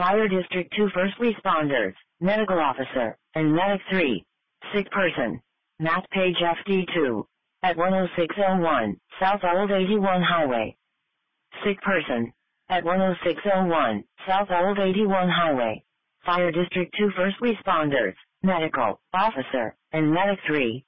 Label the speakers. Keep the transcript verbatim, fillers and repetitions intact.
Speaker 1: Fire District two first responders, medical officer, and medic three. Sick person. Matt Page F D two. At one oh six oh one, South Old eighty-one Highway. Sick person. At one oh six oh one, South Old eighty-one Highway. Fire District two first responders, medical officer, and medic three.